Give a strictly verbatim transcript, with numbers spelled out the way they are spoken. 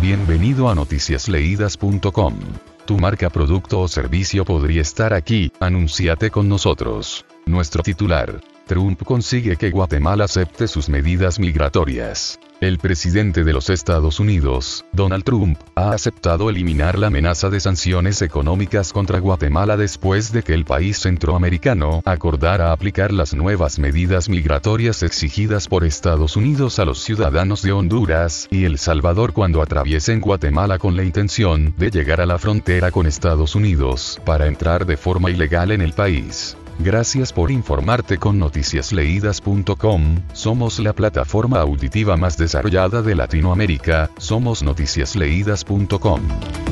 Bienvenido a noticias leídas punto com. Tu marca, producto o servicio podría estar aquí, anúnciate con nosotros. Nuestro titular: Trump consigue que Guatemala acepte sus medidas migratorias. El presidente de los Estados Unidos, Donald Trump, ha aceptado eliminar la amenaza de sanciones económicas contra Guatemala después de que el país centroamericano acordara aplicar las nuevas medidas migratorias exigidas por Estados Unidos a los ciudadanos de Honduras y El Salvador cuando atraviesen Guatemala con la intención de llegar a la frontera con Estados Unidos para entrar de forma ilegal en el país. Gracias por informarte con noticias leídas punto com, somos la plataforma auditiva más desarrollada de Latinoamérica, somos noticias leídas punto com.